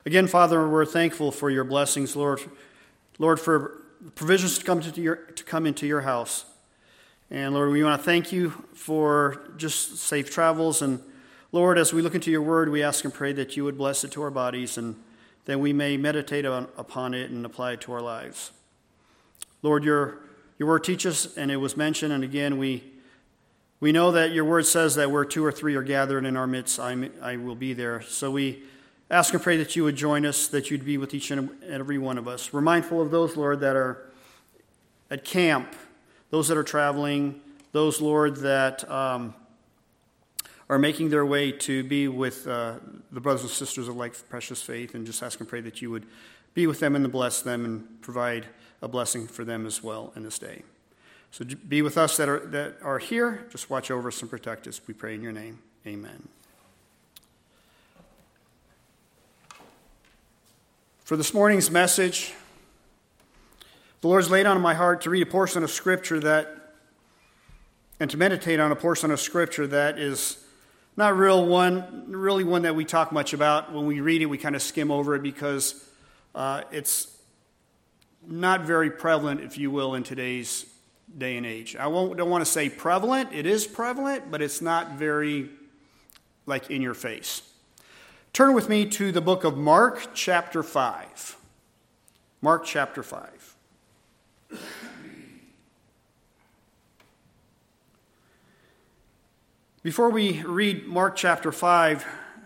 Again, Father, we're thankful for your blessings, Lord. Lord, for provisions to come into your house. And Lord, we want to thank you for just safe travels. And Lord, as we look into your word, we ask and pray that you would bless it to our bodies and that we may meditate upon it and apply it to our lives. Lord, your word teaches, and it was mentioned, and again, we know that your word says that where 2 or 3 are gathered in our midst, I will be there. So we ask and pray that you would join us, that you'd be with each and every one of us. We're mindful of those, Lord, that are at camp, those that are traveling, those, Lord, that are making their way to be with the brothers and sisters of like precious faith, and just ask and pray that you would be with them and bless them and provide a blessing for them as well in this day. So be with us that are here. Just watch over us and protect us. We pray in your name. Amen. For this morning's message, the Lord's laid on my heart to read a portion of Scripture and to meditate on a portion of Scripture that is not really one that we talk much about. When we read it, we kind of skim over it because it's not very prevalent, if you will, in today's day and age. I don't want to say prevalent. It is prevalent, but it's not very in your face. Turn with me to the book of Mark, chapter 5. Mark, chapter 5. Before we read Mark, chapter 5,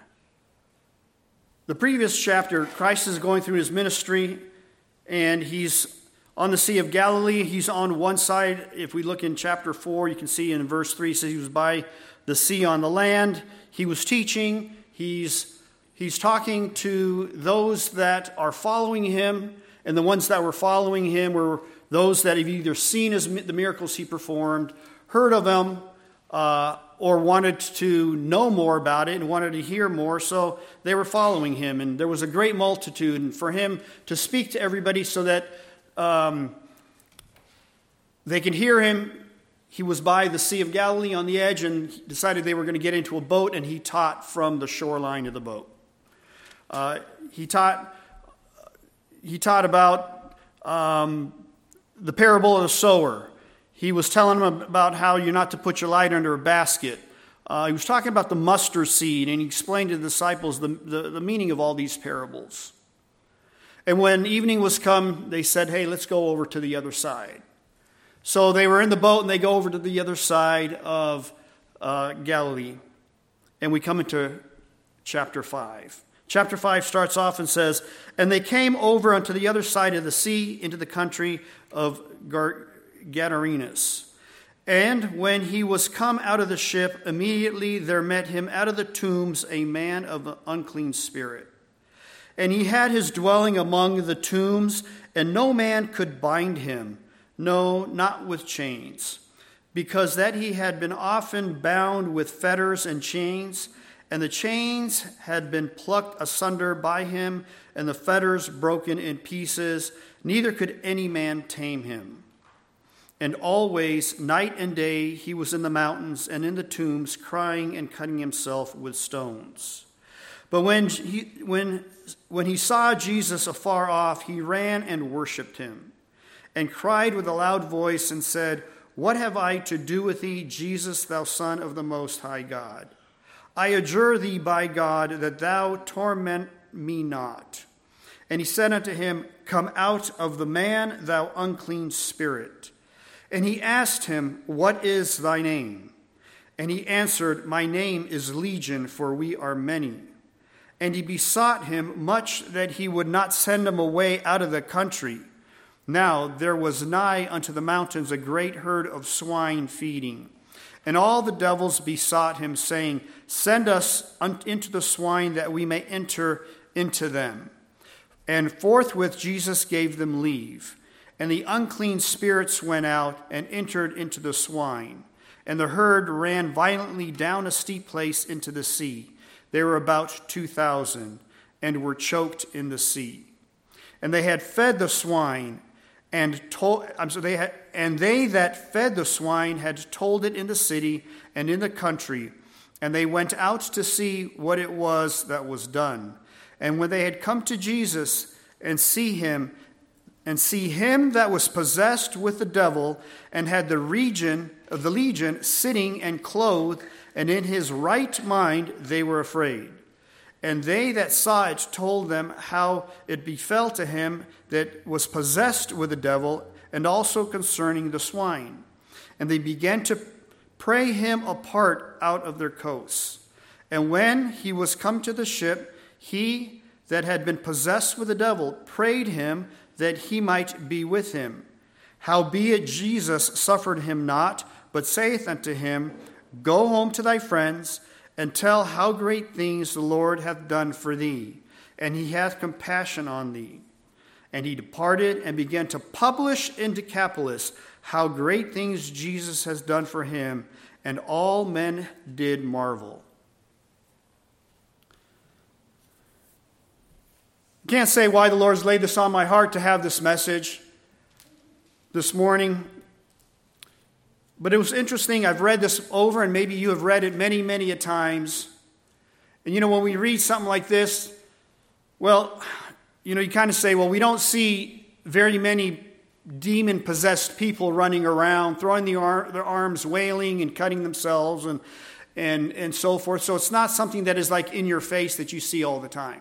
the previous chapter, Christ is going through his ministry, and he's on the Sea of Galilee. He's on one side. If we look in chapter 4, you can see in verse 3, it says he was by the sea on the land. He was teaching. He's talking to those that are following him, and the ones that were following him were those that have either seen the miracles he performed, heard of him, or wanted to know more about it and wanted to hear more, so they were following him. And there was a great multitude, and for him to speak to everybody so that they could hear him, he was by the Sea of Galilee on the edge and decided they were going to get into a boat, and he taught from the shoreline of the boat. He taught about the parable of the sower. He was telling them about how you're not to put your light under a basket. He was talking about the mustard seed, and he explained to the disciples the meaning of all these parables. And when evening was come, they said, hey, let's go over to the other side. So they were in the boat, and they go over to the other side of Galilee. And we come into chapter 5. Chapter 5 starts off and says, and they came over unto the other side of the sea into the country of Gadarenes. And when he was come out of the ship, immediately there met him out of the tombs a man of an unclean spirit. And he had his dwelling among the tombs, and no man could bind him, no, not with chains, because that he had been often bound with fetters and chains, and the chains had been plucked asunder by him, and the fetters broken in pieces. Neither could any man tame him. And always, night and day, he was in the mountains and in the tombs, crying and cutting himself with stones. But when he saw Jesus afar off, he ran and worshipped him, and cried with a loud voice and said, what have I to do with thee, Jesus, thou Son of the Most High God? I adjure thee by God that thou torment me not. And he said unto him, come out of the man, thou unclean spirit. And he asked him, what is thy name? And he answered, my name is Legion, for we are many. And he besought him much that he would not send him away out of the country. Now there was nigh unto the mountains a great herd of swine feeding. And all the devils besought him, saying, send us into the swine, that we may enter into them. And forthwith Jesus gave them leave. And the unclean spirits went out and entered into the swine. And the herd ran violently down a steep place into the sea. They were about 2,000, and were choked in the sea. And they had fed the swine, and they that fed the swine had told it in the city and in the country. And they went out to see what it was that was done. And when they had come to Jesus and see him that was possessed with the devil and had the legion sitting and clothed and in his right mind, they were afraid. And they that saw it told them how it befell to him that was possessed with the devil, and also concerning the swine. And they began to pray him apart out of their coasts. And when he was come to the ship, he that had been possessed with the devil prayed him that he might be with him. Howbeit Jesus suffered him not, but saith unto him, Go home to thy friends, and tell how great things the Lord hath done for thee, and he hath compassion on thee. And he departed and began to publish in Decapolis how great things Jesus has done for him, and all men did marvel. I can't say why the Lord's laid this on my heart to have this message this morning, but it was interesting. I've read this over, and maybe you have read it many, many a times. And when we read something like this, well, you kind of say, well, we don't see very many demon-possessed people running around, throwing their arms, wailing and cutting themselves and so forth. So it's not something that is like in your face that you see all the time.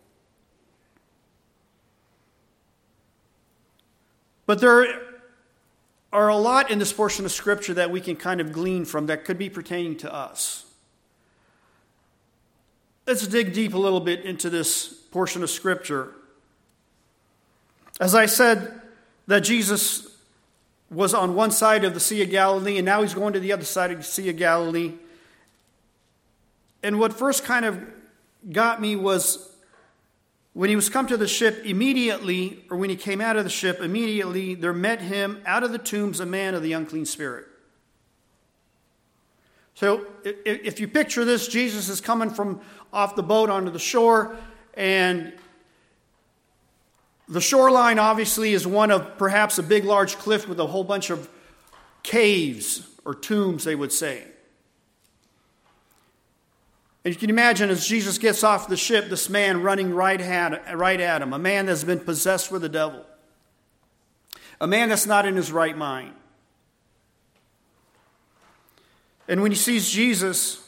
But there are a lot in this portion of Scripture that we can kind of glean from that could be pertaining to us. Let's dig deep a little bit into this portion of Scripture. As I said, that Jesus was on one side of the Sea of Galilee, and now he's going to the other side of the Sea of Galilee. And what first kind of got me was when he was come to the ship immediately, or when he came out of the ship immediately, there met him out of the tombs a man of the unclean spirit. So if you picture this, Jesus is coming from off the boat onto the shore, and the shoreline obviously is one of perhaps a big large cliff with a whole bunch of caves or tombs, they would say. And you can imagine as Jesus gets off the ship, this man running right at him, a man that's been possessed with the devil, a man that's not in his right mind. And when he sees Jesus,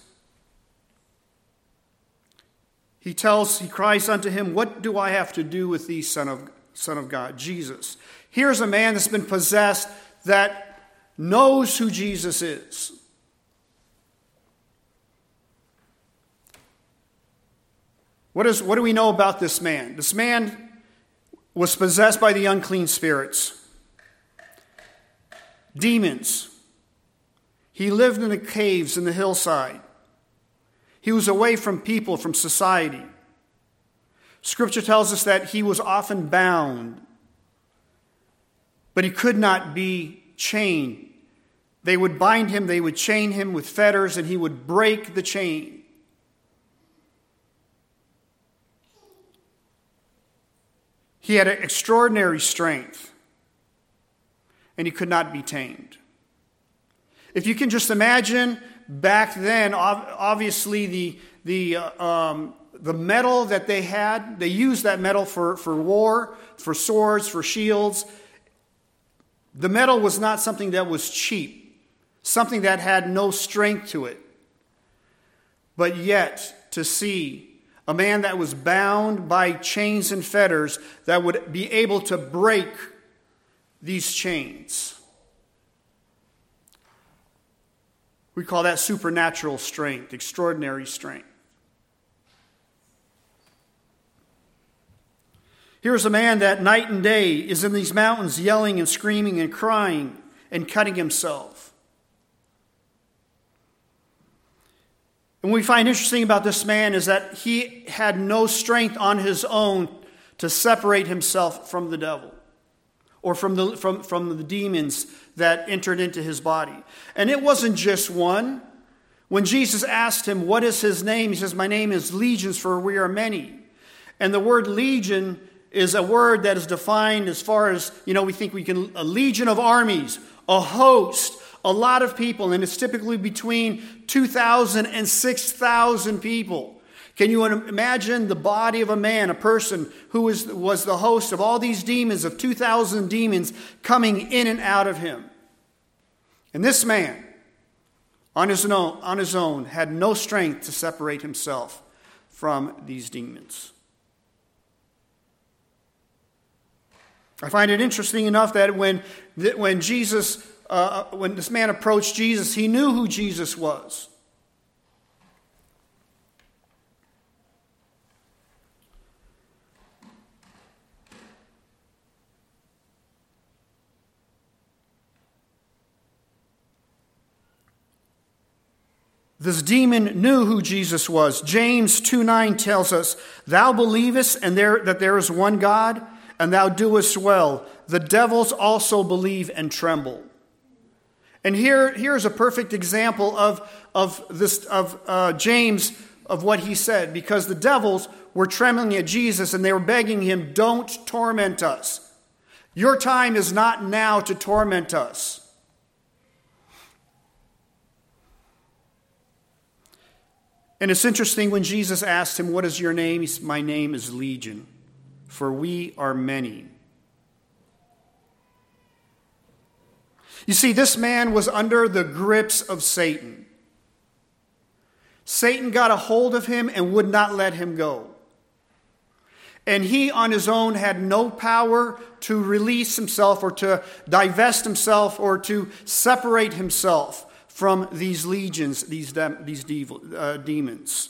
he cries unto him, What do I have to do with thee, Son of God? Jesus. Here's a man that's been possessed that knows who Jesus is. What do we know about this man? This man was possessed by the unclean spirits, demons. He lived in the caves in the hillside. He was away from people, from society. Scripture tells us that he was often bound, but he could not be chained. They would bind him, they would chain him with fetters, and he would break the chain. He had an extraordinary strength, and he could not be tamed. If you can just imagine back then, obviously the metal that they had, they used that metal for war, for swords, for shields. The metal was not something that was cheap, something that had no strength to it. But yet, to see a man that was bound by chains and fetters that would be able to break these chains. We call that supernatural strength, extraordinary strength. Here's a man that night and day is in these mountains yelling and screaming and crying and cutting himself. And what we find interesting about this man is that he had no strength on his own to separate himself from the devil or from the demons that entered into his body. And it wasn't just one. When Jesus asked him, what is his name? He says, my name is Legions, for we are many. And the word legion is a word that is defined as far as, we think a legion of armies, a host, a lot of people, and it's typically between 2,000 and 6,000 people. Can you imagine the body of a man, a person who was the host of all these demons, of 2,000 demons coming in and out of him? And this man, on his own, had no strength to separate himself from these demons. I find it interesting enough that when this man approached Jesus, he knew who Jesus was. This demon knew who Jesus was. James 2:9 tells us, "Thou believest that there is one God, and thou doest well. The devils also believe and tremble." And here's a perfect example of James, of what he said, because the devils were trembling at Jesus and they were begging him, "Don't torment us. Your time is not now to torment us." And it's interesting when Jesus asked him, "What is your name?" He said, "My name is Legion, for we are many." You see, this man was under the grips of Satan. Satan got a hold of him and would not let him go. And he on his own had no power to release himself or to divest himself or to separate himself from these legions, these demons.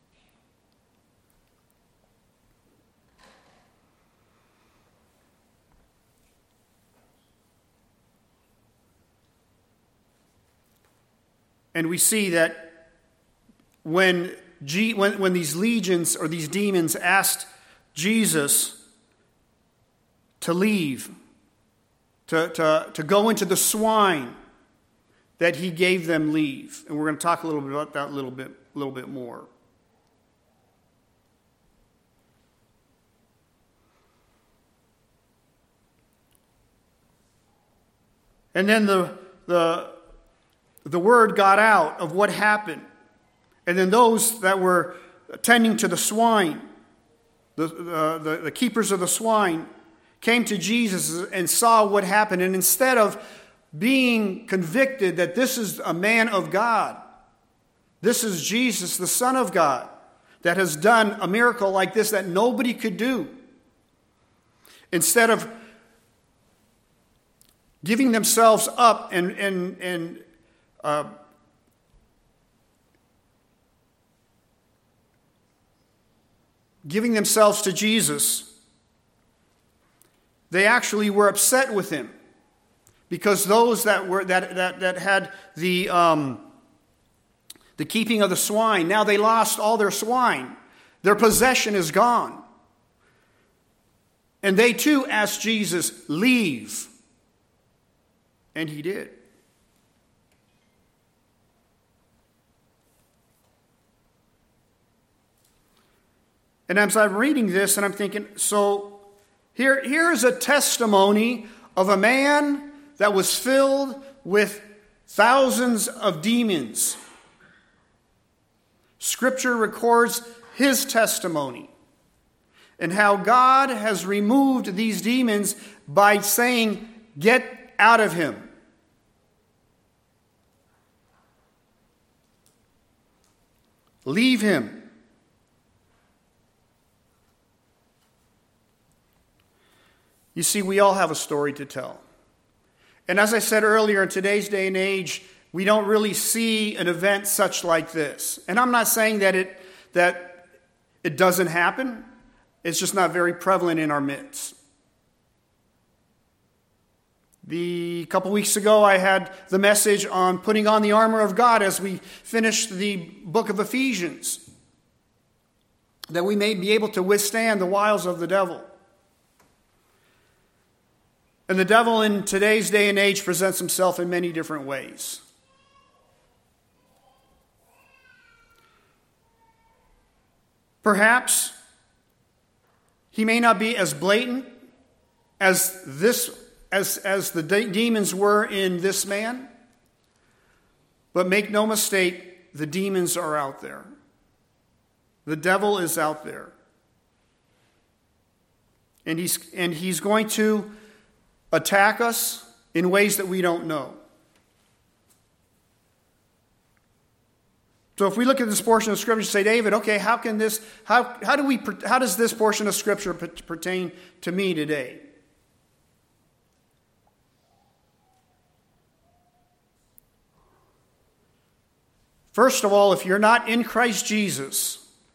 And we see that when these legions or these demons asked Jesus to leave, to go into the swine, that he gave them leave. And we're going to talk a little bit about that a little bit more. And then the word got out of what happened. And then those that were tending to the swine, the keepers of the swine, came to Jesus and saw what happened. And instead of being convicted that this is a man of God, this is Jesus, the Son of God, that has done a miracle like this that nobody could do, instead of giving themselves up and giving themselves to Jesus, they actually were upset with him, because those that had the keeping of the swine, now they lost all their swine. Their possession is gone. And they too asked Jesus, "Leave." And he did. And as I'm reading this, and I'm thinking, so here is a testimony of a man that was filled with thousands of demons. Scripture records his testimony and how God has removed these demons by saying, "Get out of him." Leave him. You see, we all have a story to tell. And as I said earlier, in today's day and age, we don't really see an event such like this. And I'm not saying that it doesn't happen. It's just not very prevalent in our midst. A couple weeks ago, I had the message on putting on the armor of God as we finished the book of Ephesians, that we may be able to withstand the wiles of the devil. And the devil in today's day and age presents himself in many different ways. Perhaps he may not be as blatant as the demons were in this man, but make no mistake, the demons are out there. The devil is out there. And he's going to attack us in ways that we don't know. So if we look at this portion of Scripture and say, David, okay, how does this portion of Scripture pertain to me today? First of all, if you're not in Christ Jesus,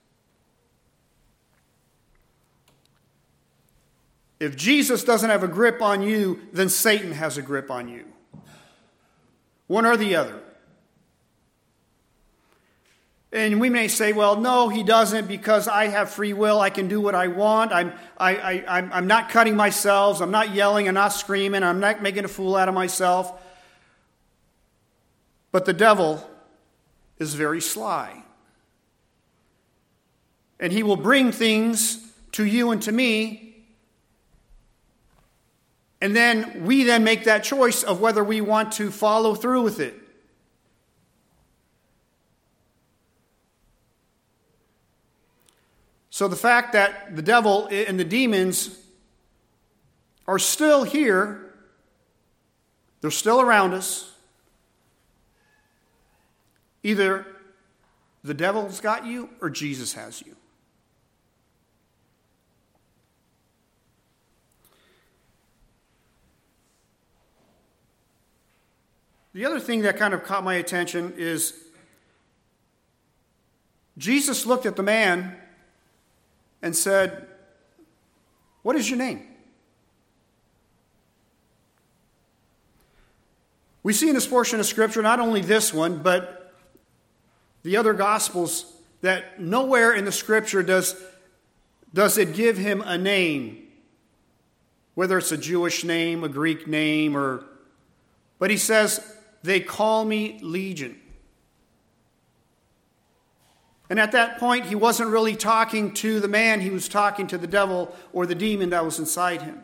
if Jesus doesn't have a grip on you, then Satan has a grip on you. One or the other. And we may say, well, no, he doesn't, because I have free will. I can do what I want. I'm not cutting myself. I'm not yelling. I'm not screaming. I'm not making a fool out of myself. But the devil is very sly. And he will bring things to you and to me. And then we make that choice of whether we want to follow through with it. So the fact that the devil and the demons are still here, they're still around us. Either the devil's got you or Jesus has you. The other thing that kind of caught my attention is Jesus looked at the man and said, "What is your name?" We see in this portion of Scripture, not only this one, but the other Gospels, that nowhere in the Scripture does it give him a name, whether it's a Jewish name, a Greek name, but he says, "They call me Legion." And at that point, he wasn't really talking to the man, he was talking to the devil or the demon that was inside him.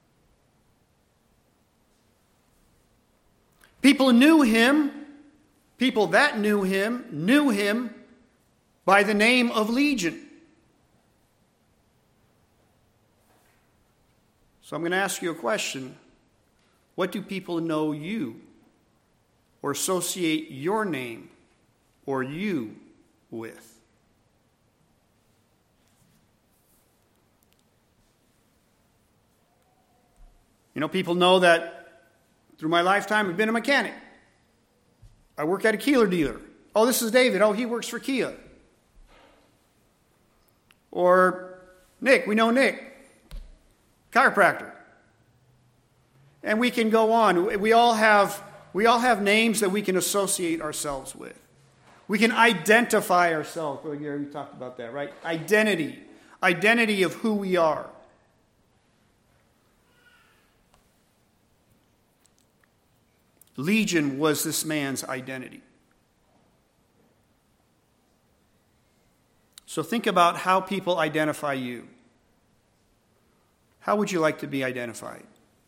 People that knew him by the name of Legion. So I'm going to ask you a question. What do people know you or associate your name or you with? People know that through my lifetime I've been a mechanic. I work at a Keeler dealer. Oh, this is David. Oh, he works for Kia. Or Nick, we know Nick, chiropractor. And we can go on. We all have names that we can associate ourselves with. We can identify ourselves. Well, Gary, we talked about that, right? Identity of who we are. Legion was this man's identity. So think about how people identify you. How would you like to be identified?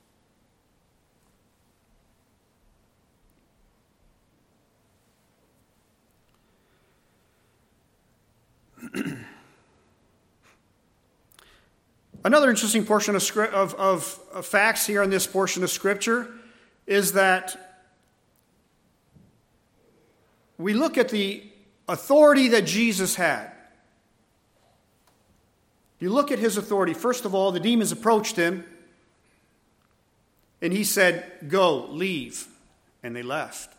Another interesting portion of facts here in this portion of Scripture is that we look at the authority that Jesus had. You look at his authority. First of all, the demons approached him, and he said, "Go, leave," and they left.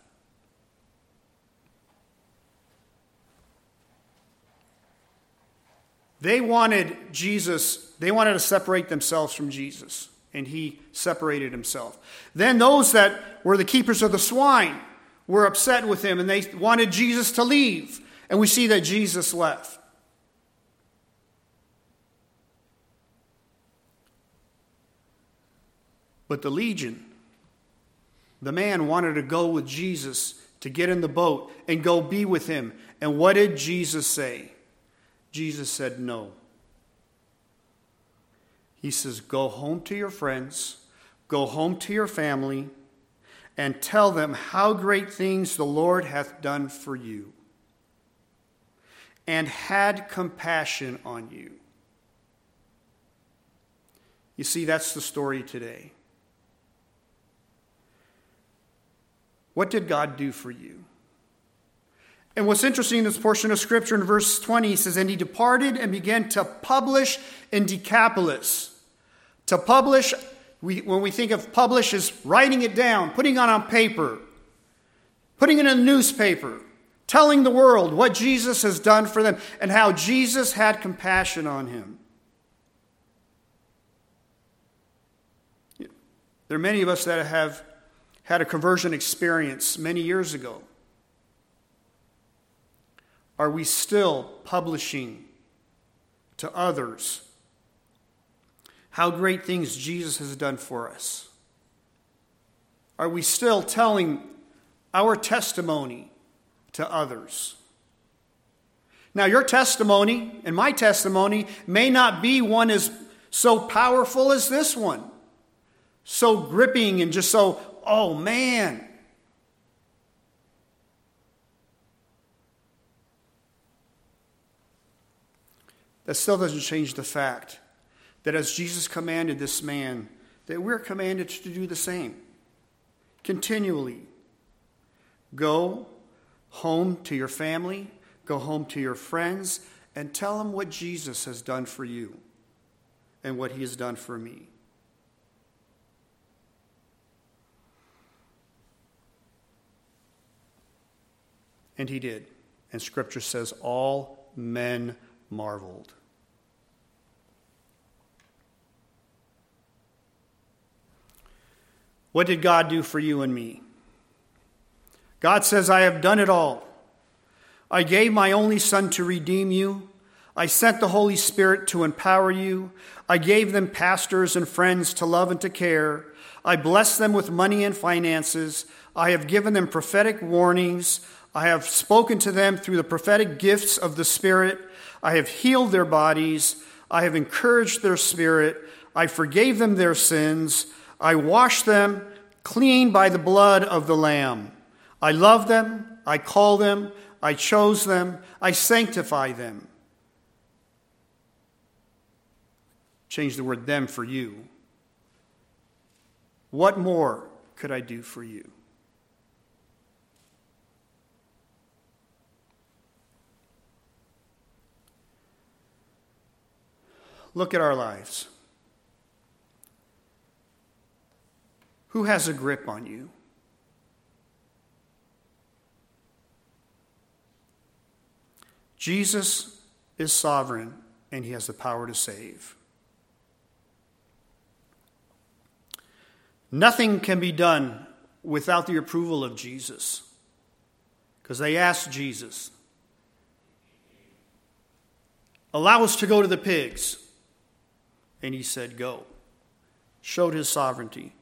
They wanted to separate themselves from Jesus, and he separated himself. Then those that were the keepers of the swine were upset with him, and they wanted Jesus to leave. And we see that Jesus left. But the legion, the man wanted to go with Jesus, to get in the boat and go be with him. And what did Jesus say? Jesus said no. He says, "Go home to your friends, go home to your family, and tell them how great things the Lord hath done for you, and had compassion on you. You see, that's the story today. What did God do for you? And what's interesting in this portion of Scripture in verse 20, he says, and he departed and began to publish in Decapolis. To publish, when we think of publish, is writing it down, putting it on paper, putting it in a newspaper, telling the world what Jesus has done for them and how Jesus had compassion on him. There are many of us that have had a conversion experience many years ago. Are we still publishing to others how great things Jesus has done for us? Are we still telling our testimony to others? Now, your testimony and my testimony may not be one as so powerful as this one, so gripping and just so, oh man. That still doesn't change the fact that as Jesus commanded this man, that we're commanded to do the same. Continually. Go home to your family, go home to your friends, and tell them what Jesus has done for you and what he has done for me. And he did. And Scripture says all men marveled. What did God do for you and me? God says, I have done it all. I gave my only Son to redeem you. I sent the Holy Spirit to empower you. I gave them pastors and friends to love and to care. I blessed them with money and finances. I have given them prophetic warnings. I have spoken to them through the prophetic gifts of the Spirit. I have healed their bodies. I have encouraged their spirit. I forgave them their sins. I washed them clean by the blood of the Lamb. I love them. I call them. I chose them. I sanctify them. Change the word them for you. What more could I do for you? Look at our lives. Who has a grip on you? Jesus is sovereign, and he has the power to save. Nothing can be done without the approval of Jesus, because they asked Jesus, allow us to go to the pigs. And he said, go. Showed his sovereignty.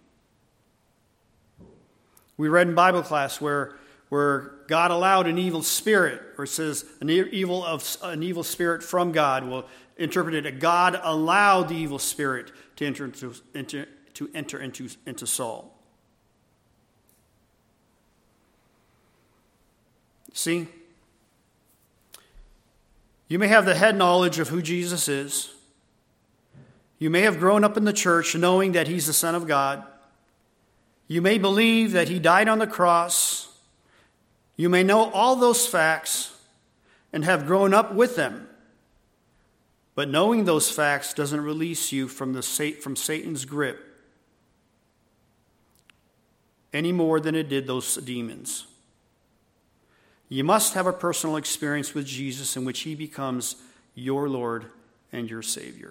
We read in Bible class where God allowed an evil spirit, or it says an evil spirit from God. We'll interpret it that God allowed the evil spirit to enter into Saul. See? You may have the head knowledge of who Jesus is. You may have grown up in the church knowing that he's the Son of God. You may believe that he died on the cross. You may know all those facts and have grown up with them. But knowing those facts doesn't release you from Satan's grip any more than it did those demons. You must have a personal experience with Jesus in which he becomes your Lord and your Savior.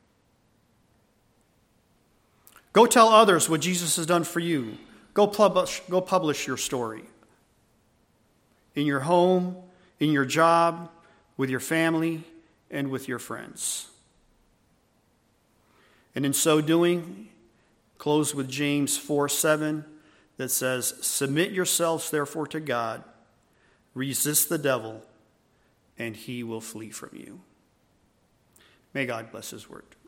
Go tell others what Jesus has done for you. Go publish your story. In your home, in your job, with your family, and with your friends. And in so doing, close with James 4:7 that says, submit yourselves therefore to God, resist the devil, and he will flee from you. May God bless his word.